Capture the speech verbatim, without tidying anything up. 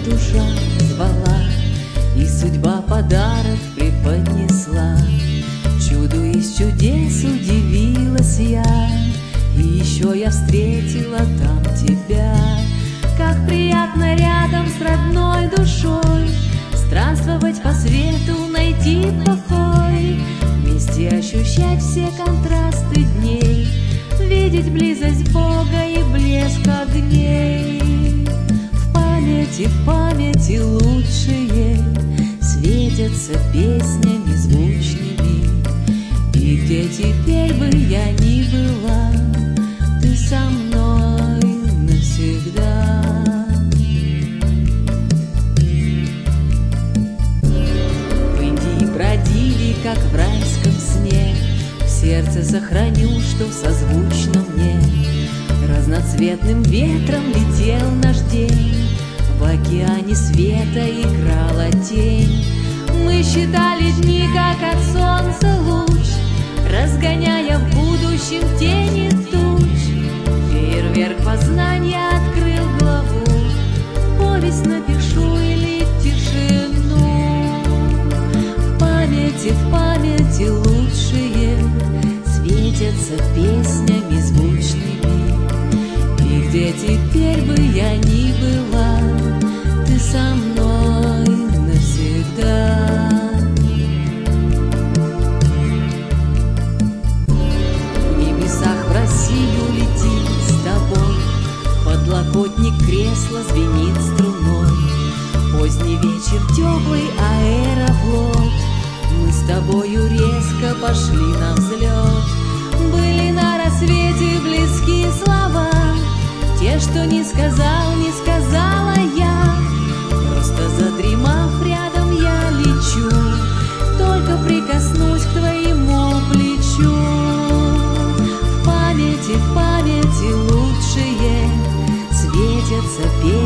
душа звала, и судьба подарок преподнесла. Чуду из чудес удивилась я, и еще я встретила там тебя. Как приятно рядом с родной душой странствовать по свету, найти покой, вместе ощущать все контрасты дней, видеть близость Бога и блеск огней. В памяти, в памяти лучшие светятся песнями звучными, и где теперь бы я ни была, ты со мной навсегда. В Индии бродили, как в райском сне, в сердце сохраню, что созвучно мне. Разноцветным ветром летел наш день, в океане света играла тень. Мы считали дни, как от солнца луч, разгоняя в будущем тени туч. Фейерверк познания открыл главу, повесть напишу или тишину. В памяти, в памяти лучшие светятся песнями звучными, и где теперь бы я ни была, ты со мной навсегда. В небесах в Россию летим с тобой, подлокотник кресла звенит струной. Поздний вечер, теплый аэрофлот, мы с тобою резко пошли на взлет. Были на рассвете близкие слова, те, что не сказал, не сказала я. Просто задремав рядом я лечу, только прикоснусь к твоему плечу. В памяти, в памяти лучшие светятся песни